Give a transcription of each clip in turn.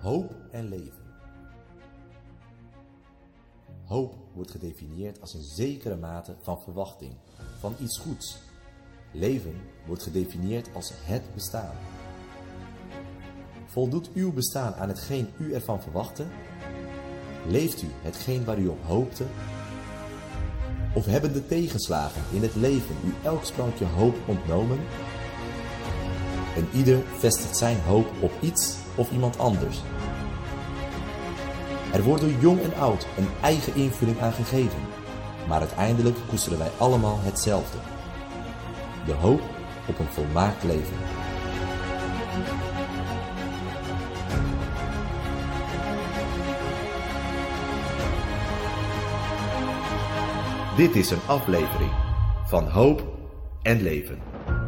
Hoop en leven. Hoop wordt gedefinieerd als een zekere mate van verwachting, van iets goeds. Leven wordt gedefinieerd als het bestaan. Voldoet uw bestaan aan hetgeen u ervan verwachtte? Leeft u hetgeen waar u op hoopte? Of hebben de tegenslagen in het leven u elk sprankje hoop ontnomen? En ieder vestigt zijn hoop op iets of iemand anders. Er wordt door jong en oud een eigen invulling aan gegeven, maar uiteindelijk koesteren wij allemaal hetzelfde. De hoop op een volmaakt leven. Dit is een aflevering van Hoop en Leven.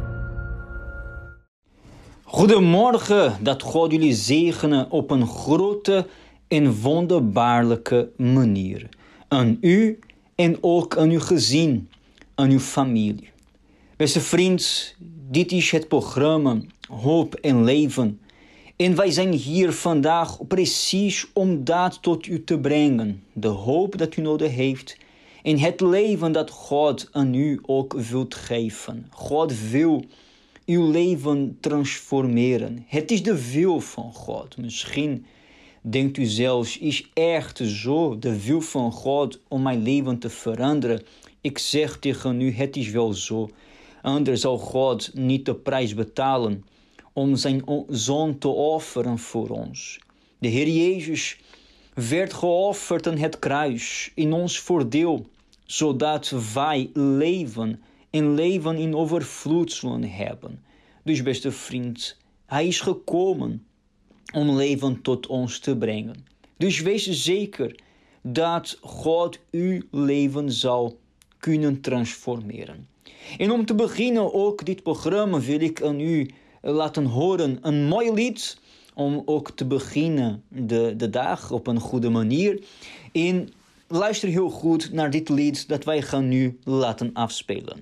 Goedemorgen, dat God jullie zegenen op een grote en wonderbaarlijke manier. Aan u en ook aan uw gezin, aan uw familie. Beste vriend, dit is het programma Hoop en Leven. En wij zijn hier vandaag precies om dat tot u te brengen. De hoop dat u nodig heeft en het leven dat God aan u ook wilt geven. God wil uw leven transformeren. Het is de wil van God. Misschien denkt u zelfs, is echt zo de wil van God om mijn leven te veranderen? Ik zeg tegen u, het is wel zo. Anders zal God niet de prijs betalen om zijn zoon te offeren voor ons. De Heer Jezus werd geofferd aan het kruis in ons voordeel, zodat wij leven en leven in overvloed zullen hebben. Dus beste vriend, hij is gekomen om leven tot ons te brengen. Dus wees zeker dat God uw leven zal kunnen transformeren. En om te beginnen ook dit programma wil ik aan u laten horen een mooi lied om ook te beginnen de dag op een goede manier. En luister heel goed naar dit lied dat wij gaan nu laten afspelen.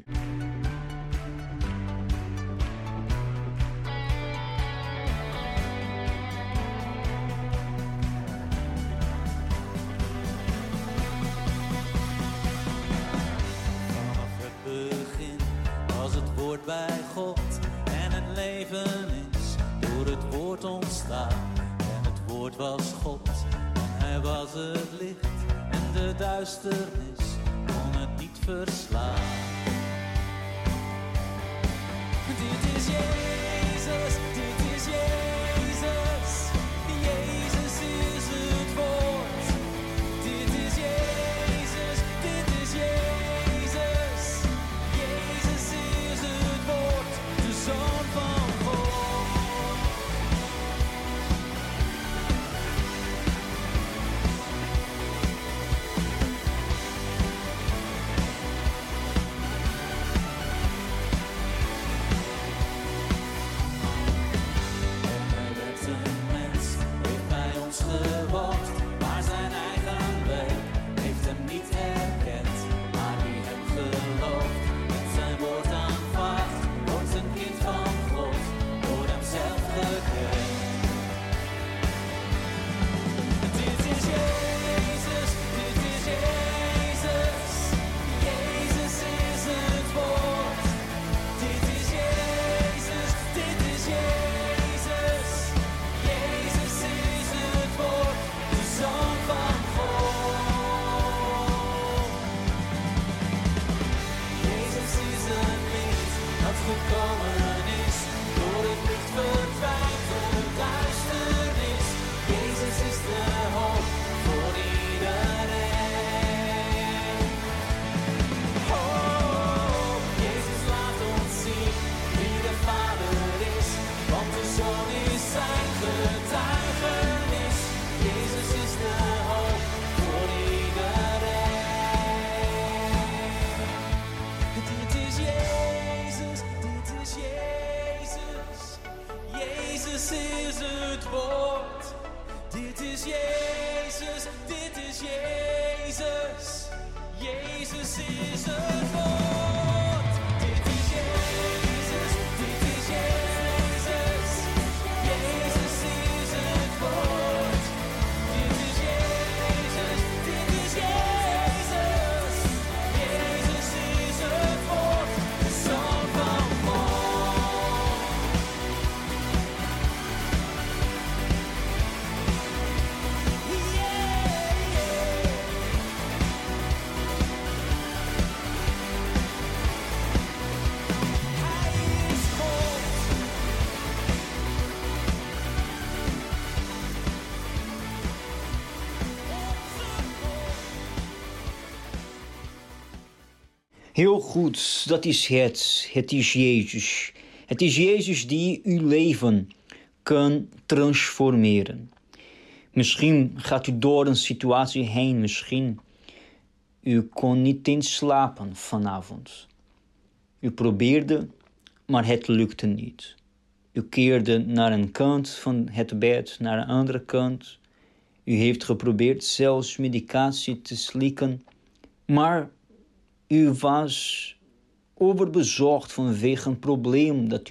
Bij God en het leven is door het woord ontstaan. En het woord was God en hij was het licht. En de duisternis kon het niet verslaan. Dit is Jezus, dit is Jezus. Jezus is het woord. Dit is Jezus, dit is Jezus. Jezus is het woord, de Zoon van God. Hij werd een mens, heeft bij ons gewoond, maar zijn eigen werk heeft hem niet herkend. Maar wie hem gelooft en zijn woord aanvaardt, wordt een kind van God, door hem zelf gekend. Dit is Jezus, dit is Jezus. Jezus is het woord. Dit is Jezus, dit is Jezus. Jezus is het woord, de Zoon van God. Jezus is een licht dat gekomen is, door het licht verdwijnt de duisternis. Jezus is de hoop voor iedereen. Oh, Jezus laat ons zien wie de Vader is, want de Zoon is zijn getuigenis. Jezus is de hoop voor iedereen. Dit is Jezus, dit is Jezus. Jezus is het woord. Dit is Jezus, dit is Jezus. Jezus is het woord. Dit is Jezus, dit is Jezus. Jezus is het woord. Heel goed, dat is het. Het is Jezus. Het is Jezus die uw leven kan transformeren. Misschien gaat u door een situatie heen. Misschien u kon niet eens slapen vanavond. U probeerde, maar het lukte niet. U keerde naar een kant van het bed, naar een andere kant. U heeft geprobeerd zelfs medicatie te slikken, maar u was overbezorgd vanwege een probleem dat u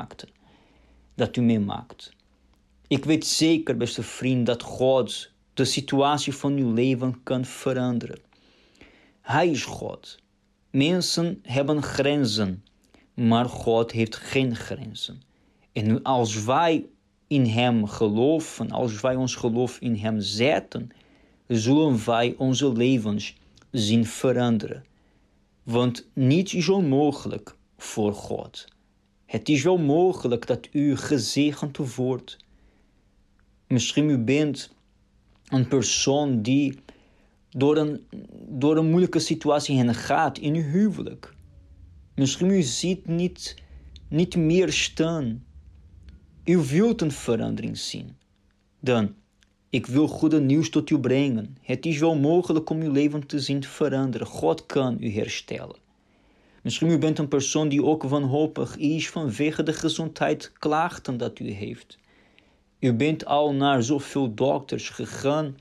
meemaakt. Ik weet zeker, beste vriend, dat God de situatie van uw leven kan veranderen. Hij is God. Mensen hebben grenzen, maar God heeft geen grenzen. En als wij in hem geloven, als wij ons geloof in hem zetten, zullen wij onze levens zien veranderen. Want niets is onmogelijk voor God. Het is wel mogelijk dat u gezegend wordt. Misschien u bent een persoon die door een moeilijke situatie heen gaat in uw huwelijk. Misschien u ziet niet meer staan. U wilt een verandering zien. Dan, ik wil goede nieuws tot u brengen. Het is wel mogelijk om uw leven te zien veranderen. God kan u herstellen. Misschien u bent een persoon die ook wanhopig is vanwege de gezondheidsklachten dat u heeft. U bent al naar zoveel dokters gegaan,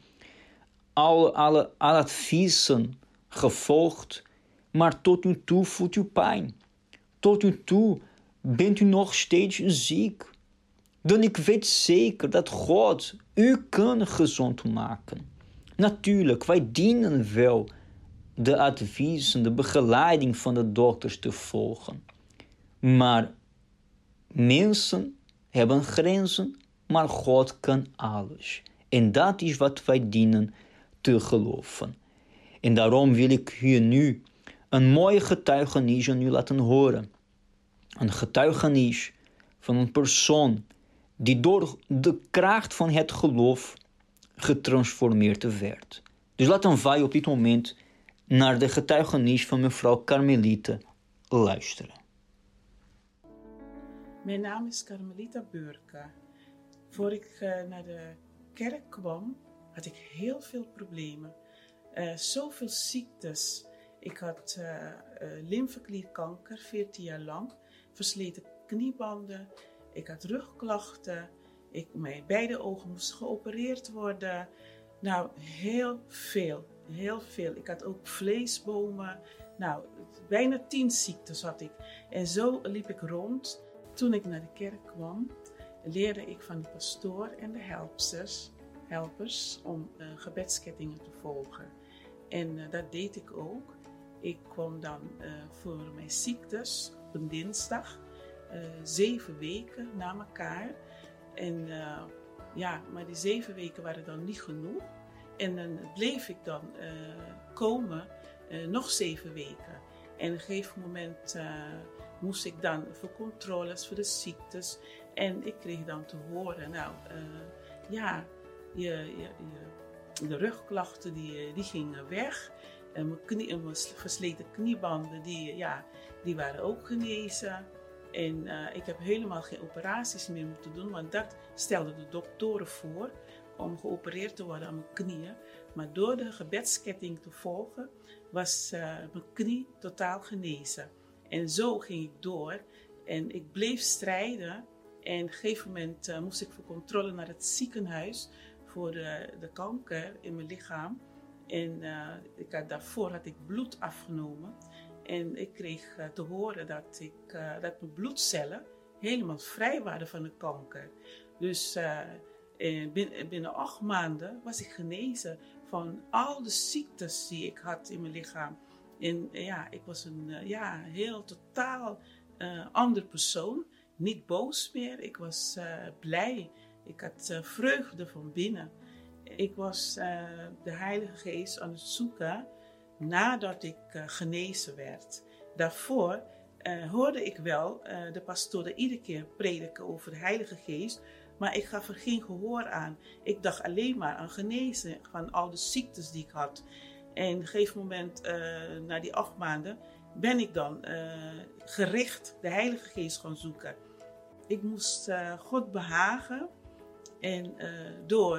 alle adviezen gevolgd, maar tot nu toe voelt u pijn. Tot nu toe bent u nog steeds ziek. Dan ik weet zeker dat God u kan gezond maken. Natuurlijk, wij dienen wel de adviezen, de begeleiding van de dokters te volgen. Maar mensen hebben grenzen, maar God kan alles. En dat is wat wij dienen te geloven. En daarom wil ik u nu een mooie getuigenis aan u laten horen. Een getuigenis van een persoon die door de kracht van het geloof getransformeerd werd. Dus laten wij op dit moment naar de getuigenis van mevrouw Carmelita luisteren. Mijn naam is Carmelita Beurke. Voor ik naar de kerk kwam, had ik heel veel problemen. Zoveel ziektes. Ik had lymfeklierkanker, 14 jaar lang. Versleten kniebanden. Ik had rugklachten. Mijn beide ogen moesten geopereerd worden. Nou, heel veel. Ik had ook vleesbomen. Nou, bijna 10 ziektes had ik. En zo liep ik rond. Toen ik naar de kerk kwam, leerde ik van de pastoor en de helpers om gebedskettingen te volgen. En dat deed ik ook. Ik kwam dan voor mijn ziektes op een dinsdag, 7 weken na elkaar. En maar die 7 weken waren dan niet genoeg. En dan bleef ik dan komen, nog 7 weken. En op een gegeven moment moest ik dan voor controles, voor de ziektes. En ik kreeg dan te horen, de rugklachten die gingen weg. En mijn versleten kniebanden, die waren ook genezen. En ik heb helemaal geen operaties meer moeten doen, want dat stelden de doktoren voor om geopereerd te worden aan mijn knieën. Maar door de gebedsketting te volgen was mijn knie totaal genezen. En zo ging ik door en ik bleef strijden. En op een gegeven moment moest ik voor controle naar het ziekenhuis voor de kanker in mijn lichaam. En daarvoor had ik bloed afgenomen. En ik kreeg te horen dat mijn bloedcellen helemaal vrij waren van de kanker. Dus binnen 8 maanden was ik genezen van al de ziektes die ik had in mijn lichaam. En ik was een heel totaal ander persoon. Niet boos meer, ik was blij. Ik had vreugde van binnen. Ik was de Heilige Geest aan het zoeken nadat ik genezen werd. Daarvoor hoorde ik wel de pastoren iedere keer prediken over de Heilige Geest, maar ik gaf er geen gehoor aan. Ik dacht alleen maar aan genezen van al de ziektes die ik had. En op een gegeven moment, na die 8 maanden, ben ik dan gericht de Heilige Geest gaan zoeken. Ik moest God behagen en door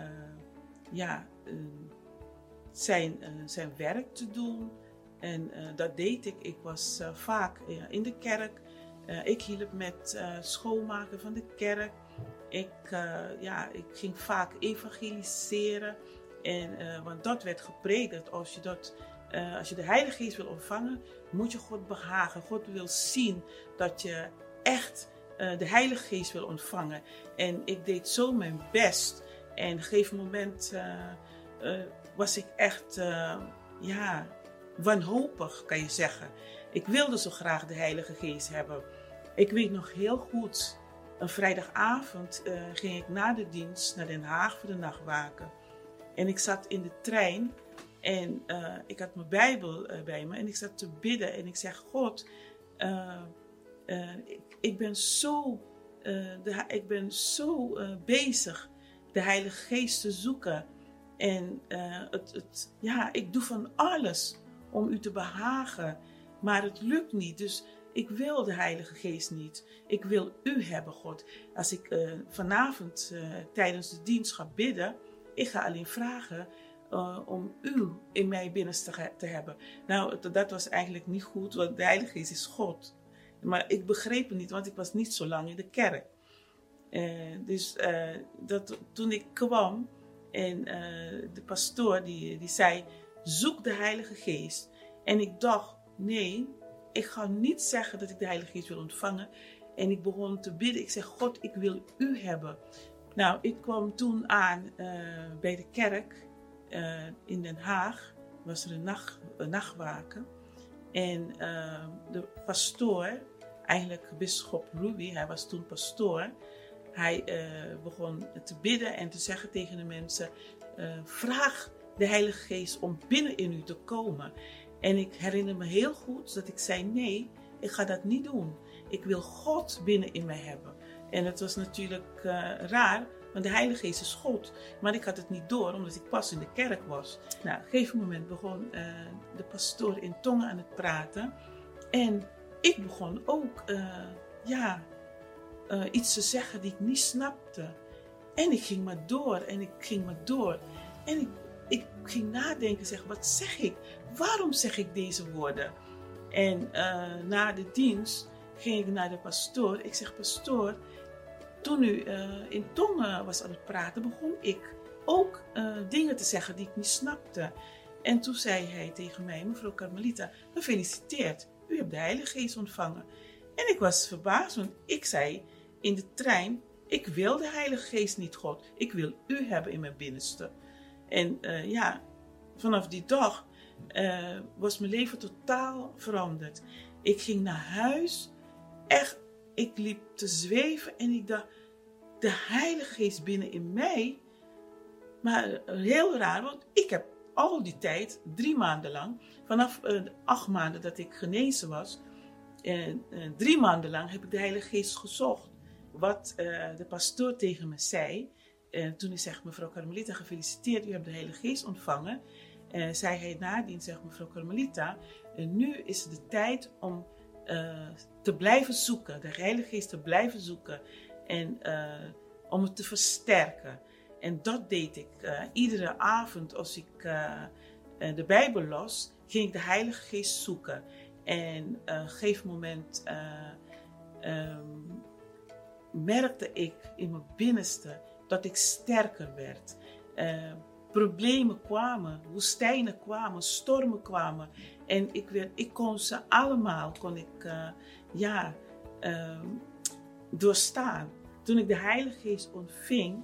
zijn werk te doen. En dat deed ik. Ik was vaak in de kerk. Ik hielp met schoonmaken van de kerk. Ik ging vaak evangeliseren. Want dat werd gepredikt. Als je de Heilige Geest wil ontvangen, moet je God behagen. God wil zien dat je echt de Heilige Geest wil ontvangen. En ik deed zo mijn best. En op een gegeven moment was ik echt wanhopig, kan je zeggen. Ik wilde zo graag de Heilige Geest hebben. Ik weet nog heel goed, een vrijdagavond ging ik na de dienst naar Den Haag voor de nachtwaken. En ik zat in de trein en ik had mijn Bijbel bij me en ik zat te bidden. En ik zeg, God, ik ben zo bezig de Heilige Geest te zoeken. En ik doe van alles om u te behagen, maar het lukt niet. Dus ik wil de Heilige Geest niet. Ik wil u hebben, God. Als ik vanavond tijdens de dienst ga bidden, ik ga alleen vragen om u in mijn binnenste te hebben. Nou, dat was eigenlijk niet goed, want de Heilige Geest is God. Maar ik begreep het niet, want ik was niet zo lang in de kerk. Toen ik kwam en de pastoor die zei, zoek de Heilige Geest. En ik dacht, nee, ik ga niet zeggen dat ik de Heilige Geest wil ontvangen. En ik begon te bidden. Ik zeg, God, ik wil u hebben. Nou, ik kwam toen aan bij de kerk in Den Haag. Was er een nachtwaken. En de pastoor, eigenlijk bisschop Ruby, hij was toen pastoor. Hij begon te bidden en te zeggen tegen de mensen, vraag de Heilige Geest om binnen in u te komen. En ik herinner me heel goed dat ik zei, nee, ik ga dat niet doen. Ik wil God binnen in mij hebben. En het was natuurlijk raar, want de Heilige Geest is God. Maar ik had het niet door, omdat ik pas in de kerk was. Nou, op een gegeven moment begon de pastoor in tongen aan het praten. En ik begon ook iets te zeggen die ik niet snapte. En ik ging maar door en ik ging maar door. En ik ging nadenken, zeg, wat zeg ik? Waarom zeg ik deze woorden? En na de dienst ging ik naar de pastoor. Ik zeg, pastoor, toen u in tongen was aan het praten, begon ik ook dingen te zeggen die ik niet snapte. En toen zei hij tegen mij, mevrouw Carmelita, gefeliciteerd, u hebt de Heilige Geest ontvangen. En ik was verbaasd, want ik zei in de trein, ik wil de Heilige Geest niet, God. Ik wil u hebben in mijn binnenste. En vanaf die dag was mijn leven totaal veranderd. Ik ging naar huis, echt, ik liep te zweven en ik dacht, de Heilige Geest binnen in mij. Maar heel raar, want ik heb al die tijd, 3 maanden lang, vanaf 8 maanden dat ik genezen was, 3 maanden lang heb ik de Heilige Geest gezocht. Wat de pastoor tegen me zei, toen hij zegt, mevrouw Carmelita, gefeliciteerd, u hebt de Heilige Geest ontvangen. Zei hij nadien, zegt mevrouw Carmelita, nu is het de tijd om te blijven zoeken, de Heilige Geest te blijven zoeken en om het te versterken. En dat deed ik. Iedere avond als ik de Bijbel las, ging ik de Heilige Geest zoeken. En op een gegeven moment merkte ik in mijn binnenste dat ik sterker werd. Problemen kwamen, woestijnen kwamen, stormen kwamen. En ik kon ze allemaal doorstaan. Toen ik de Heilige Geest ontving,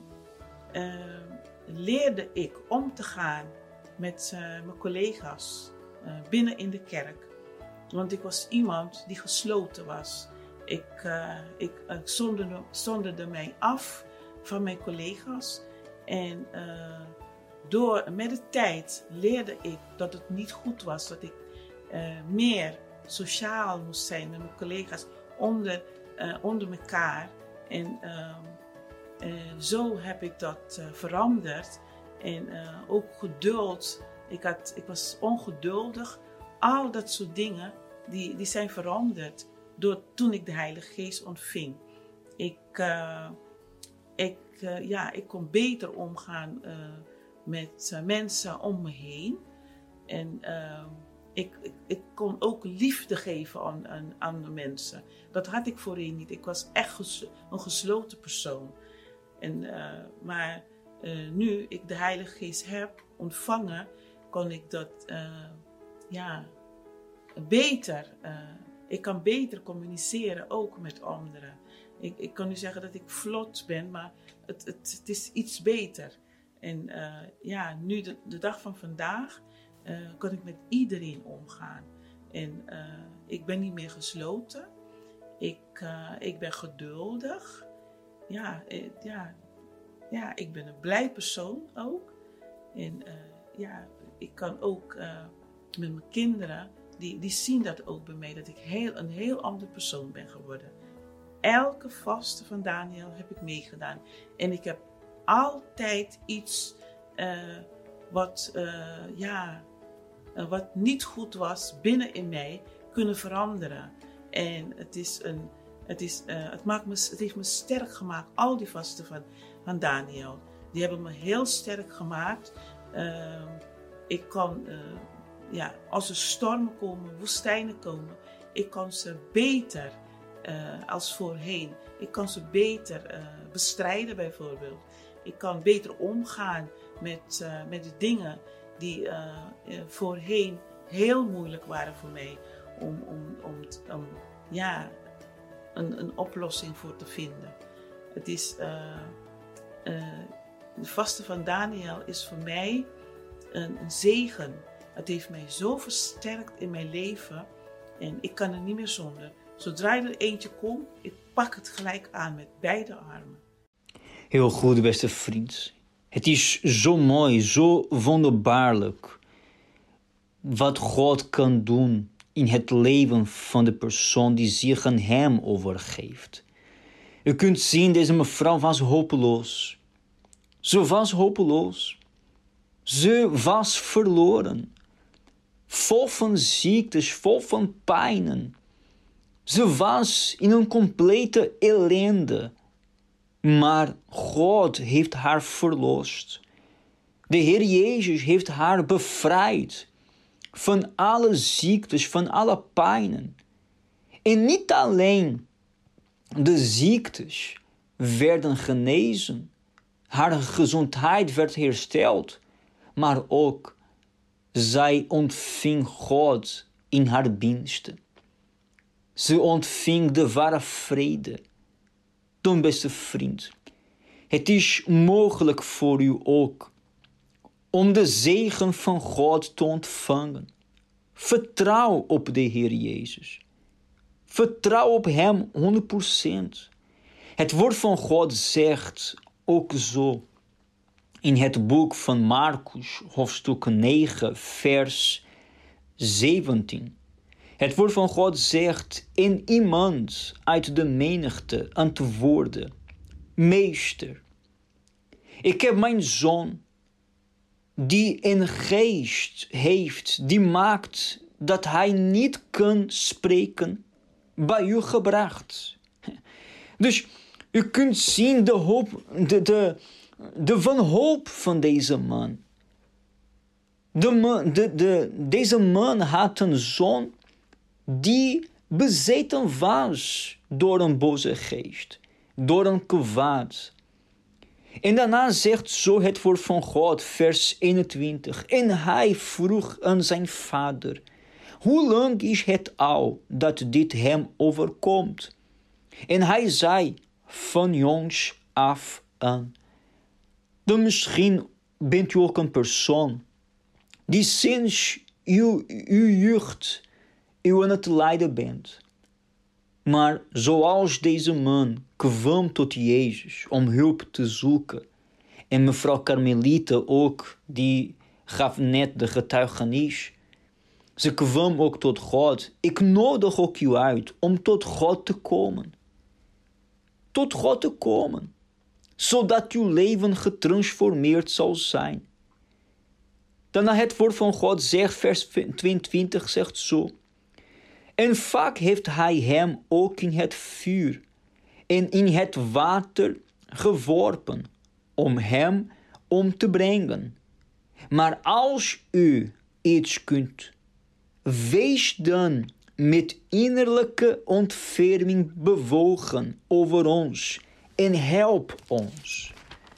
leerde ik om te gaan met mijn collega's binnen in de kerk. Want ik was iemand die gesloten was. Ik zonderde mij af van mijn collega's. En met de tijd leerde ik dat het niet goed was. Dat ik meer sociaal moest zijn met mijn collega's onder elkaar. En zo heb ik dat veranderd. En ook geduld. Ik was ongeduldig. Al dat soort dingen die zijn veranderd toen ik de Heilige Geest ontving. Ik kon beter omgaan met mensen om me heen. En ik kon ook liefde geven aan de mensen. Dat had ik voorheen niet. Ik was echt een gesloten persoon. Maar nu ik de Heilige Geest heb ontvangen, kon ik dat beter. Ik kan beter communiceren ook met anderen. Ik kan nu zeggen dat ik vlot ben, maar het is iets beter. En nu de dag van vandaag kan ik met iedereen omgaan. En ik ben niet meer gesloten. Ik ben geduldig. Ik ben een blij persoon ook. En ik kan ook met mijn kinderen, die zien dat ook bij mij, dat ik een heel ander persoon ben geworden. Elke vaste van Daniel heb ik meegedaan. En ik heb altijd iets wat niet goed was binnen in mij kunnen veranderen. En het heeft me sterk gemaakt. Al die vasten van Daniel, die hebben me heel sterk gemaakt. Ik kan, als er stormen komen, woestijnen komen, ik kan ze beter als voorheen. Ik kan ze beter bestrijden bijvoorbeeld. Ik kan beter omgaan met de dingen die voorheen heel moeilijk waren voor mij. Om een oplossing voor te vinden. Het is de vasten van Daniel is voor mij een zegen. Het heeft mij zo versterkt in mijn leven en ik kan er niet meer zonder. Zodra er eentje komt, ik pak het gelijk aan met beide armen. Heel goed, beste vriend. Het is zo mooi, zo wonderbaarlijk wat God kan doen in het leven van de persoon die zich aan hem overgeeft. U kunt zien, deze mevrouw was hopeloos. Ze was hopeloos. Ze was verloren. Vol van ziektes, vol van pijnen. Ze was in een complete ellende. Maar God heeft haar verlost. De Heer Jezus heeft haar bevrijd van alle ziektes, van alle pijnen. En niet alleen de ziektes werden genezen, haar gezondheid werd hersteld, maar ook zij ontving God in haar binnenste. Ze ontving de ware vrede. Dan, beste vriend, het is mogelijk voor u ook om de zegen van God te ontvangen. Vertrouw op de Heer Jezus. Vertrouw op hem 100%. Het woord van God zegt ook zo in het boek van Marcus, hoofdstuk 9, vers 17. Het woord van God zegt, en iemand uit de menigte antwoordde, Meester, ik heb mijn zoon, die een geest heeft, die maakt dat hij niet kan spreken, bij u gebracht. Dus u kunt zien de hoop, de wanhoop van deze man. Deze man had een zoon die bezeten was door een boze geest, door een kwaad. En daarna zegt zo het woord van God, vers 21. En hij vroeg aan zijn vader, hoe lang is het al dat dit hem overkomt? En hij zei, van jongs af aan. Dan misschien bent u ook een persoon die sinds uw jeugd u aan het lijden bent. Maar zoals deze man kwam tot Jezus om hulp te zoeken. En mevrouw Carmelite ook, die gaf net de getuigenis. Ze kwam ook tot God. Ik nodig ook u uit om tot God te komen. Tot God te komen. Zodat uw leven getransformeerd zal zijn. Daarna het woord van God zegt, vers 22 zegt zo. En vaak heeft hij hem ook in het vuur en in het water geworpen om hem om te brengen. Maar als u iets kunt, wees dan met innerlijke ontferming bewogen over ons en help ons.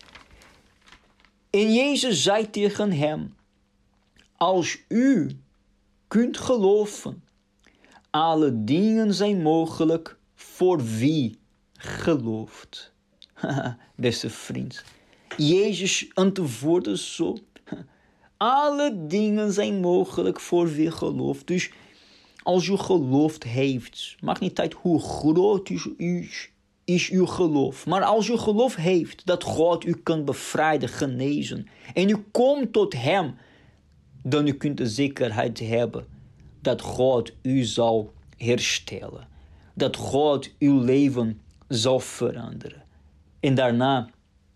En Jezus zei tegen hem, als u kunt geloven, alle dingen zijn mogelijk voor wie gelooft. Beste vriend, Jezus antwoordde zo, alle dingen zijn mogelijk voor wie gelooft. Dus als u geloof heeft, maakt niet uit hoe groot is uw geloof. Maar als u geloof heeft dat God u kan bevrijden, genezen, en u komt tot hem, dan u kunt de zekerheid hebben dat God u zal herstellen. Dat God uw leven zal veranderen. En daarna,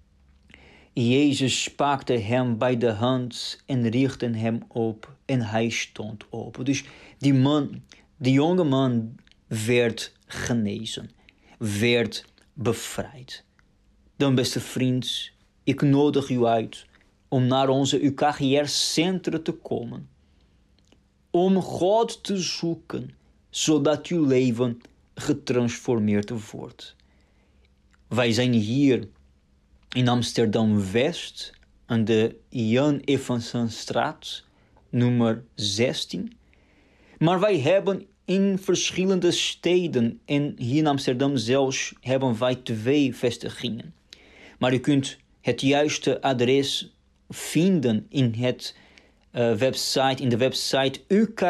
Jezus pakte hem bij de hand en richtte hem op en hij stond op. Dus die jonge man werd genezen, werd bevrijd. Dan beste vriend, ik nodig u uit om naar onze UKGR-centrum te komen. Om God te zoeken, zodat uw leven getransformeerd wordt. Wij zijn hier in Amsterdam-West, aan de Jan Evansenstraat, nummer 16. Maar wij hebben in verschillende steden en hier in Amsterdam zelfs hebben wij 2 vestigingen. Maar u kunt het juiste adres vinden in de website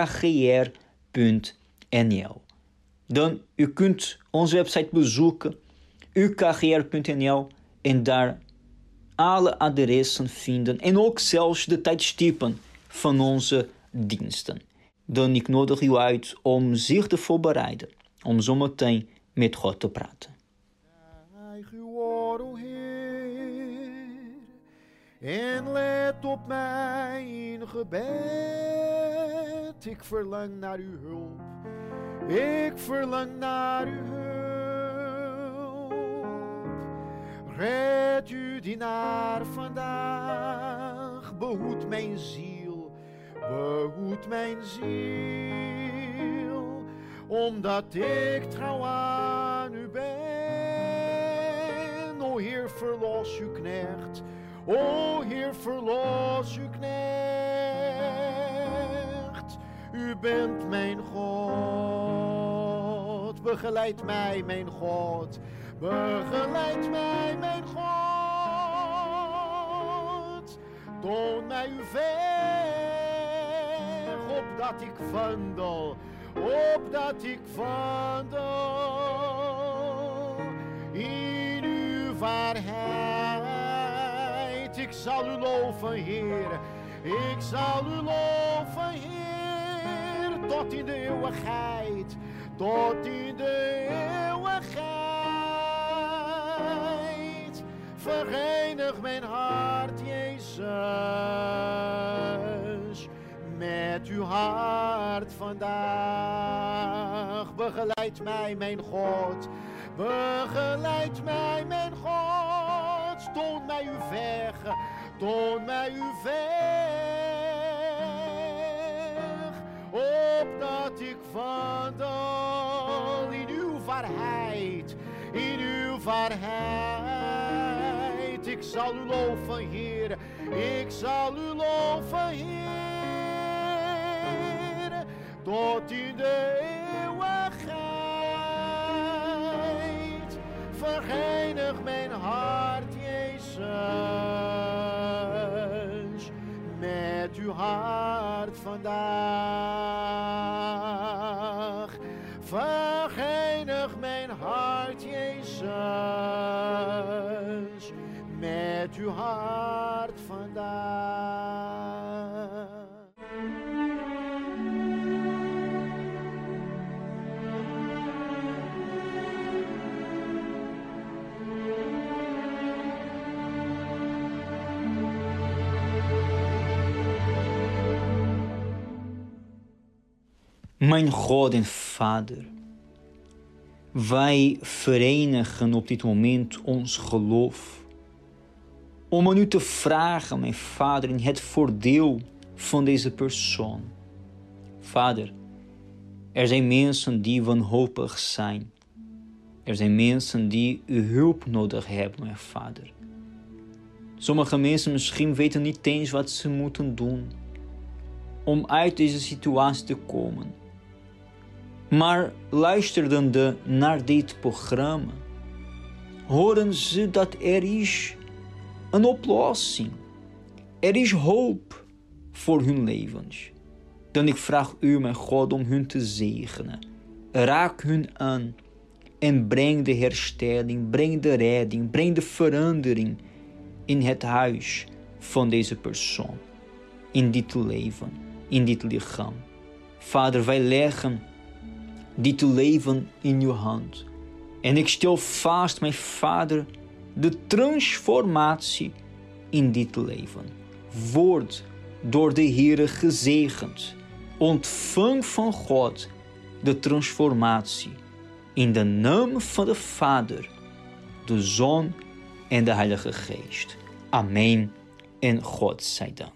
ukgr.nl. Dan u kunt onze website bezoeken, ukgr.nl, en daar alle adressen vinden en ook zelfs de tijdstippen van onze diensten. Dan ik nodig u uit om zich te voorbereiden, om zometeen met God te praten. Neig uw oor, o Heer, en let op mijn gebed. Ik verlang naar uw hulp, ik verlang naar uw hulp. Red uw dienaar vandaag, behoed mijn ziel, behoed mijn ziel, omdat ik trouw aan u ben. O Heer, verlos uw knecht, o Heer, verlos uw knecht. U bent mijn God, begeleid mij, mijn God. Begeleid mij, mijn God. Toon mij uw weg, opdat ik wandel, opdat ik wandel in uw waarheid. Ik zal u loven, Heer. Ik zal u loven, Heer, tot in de eeuwigheid, tot in de eeuwigheid. Verenig mijn hart, Jezus, met uw hart vandaag. Begeleid mij, mijn God, begeleid mij, mijn God. Toon mij uw weg, toon mij uw weg, opdat ik wandel in uw waarheid, in uw waarheid. Ik zal u loven, Heer, ik zal u loven, Heer, tot in de eeuwigheid. Verenig mijn hart, Jezus, met uw hart vandaag. Verenig mijn hart, Jezus, met uw hart vandaag. Mijn God en Vader, wij verenigen op dit moment ons geloof om aan u te vragen, mijn Vader, in het voordeel van deze persoon. Vader, er zijn mensen die wanhopig zijn. Er zijn mensen die uw hulp nodig hebben, mijn Vader. Sommige mensen misschien weten niet eens wat ze moeten doen om uit deze situatie te komen. Maar luisterende naar dit programma, horen ze dat er is een oplossing. Er is hoop voor hun levens. Dan ik vraag u, mijn God, om hun te zegenen. Raak hun aan en breng de herstelling, breng de redding, breng de verandering in het huis van deze persoon, in dit leven, in dit lichaam. Vader, wij leggen dit leven in uw hand. En ik stel vast, mijn Vader, de transformatie in dit leven. Word door de Heere gezegend. Ontvang van God de transformatie. In de naam van de Vader, de Zoon en de Heilige Geest. Amen en God zij dank.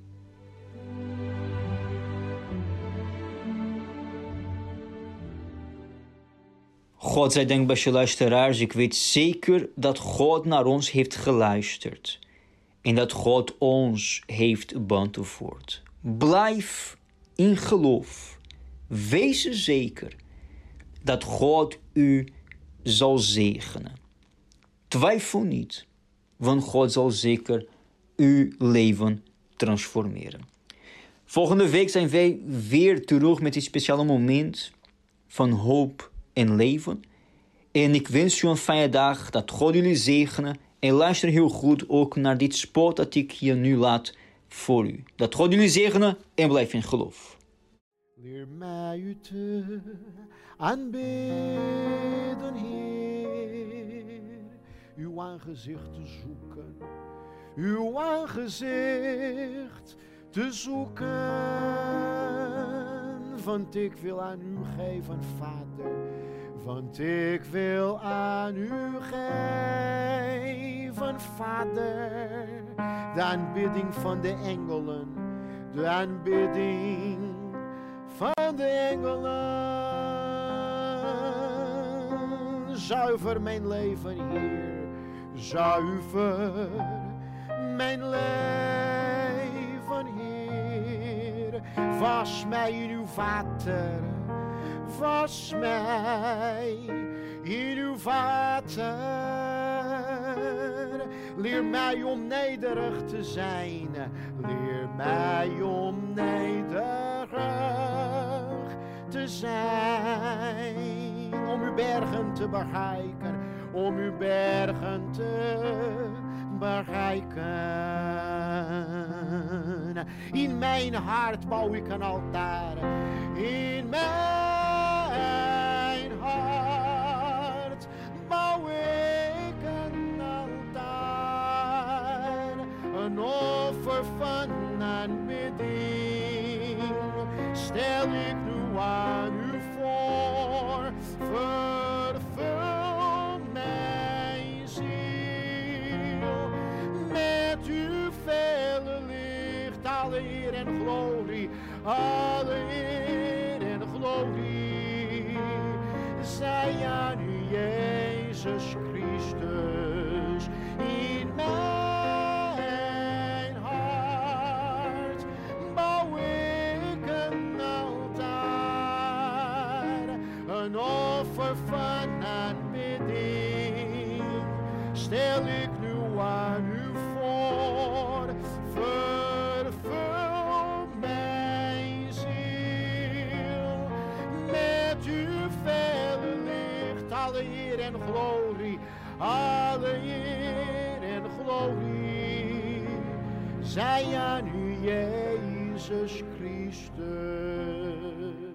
God zij dank, beste luisteraars. Ik weet zeker dat God naar ons heeft geluisterd. En dat God ons heeft beantwoord. Blijf in geloof. Wees zeker dat God u zal zegenen. Twijfel niet, want God zal zeker uw leven transformeren. Volgende week zijn wij weer terug met dit speciale moment van hoop en leven. En ik wens u een fijne dag, dat God jullie zegenen. En luister heel goed ook naar dit spot dat ik hier nu laat voor u. Dat God jullie zegenen en blijf in geloof. Leer mij u te aanbidden, Heer. Uw aangezicht te zoeken. Uw aangezicht te zoeken. Want ik wil aan u geven, Vader. Want ik wil aan u geven, Vader. De aanbidding van de engelen. De aanbidding van de engelen. Zuiver mijn leven, Heer. Zuiver mijn leven, Heer. Was mij in uw water. Was mij in uw water. Leer mij om nederig te zijn. Leer mij om nederig te zijn. Om uw bergen te bereiken. Om uw bergen te bereiken. In mijn hart bouw ik een altaar. In mijn hart bouw ik een altaar. Een offer van aanbidding stel ik nu aan u voor. Vervul mijn ziel met uw vele licht. Alle eer en glorie, alle eer en glorie zij aan u, Jezus Christus. In mijn hart bouw ik een altaar, een offer van aanbidding stel ik nu aan u voor. Vervul mijn ziel met uw vele licht. Alle eer en glorie, alle eer en glorie zij aan u, Jezus Christus.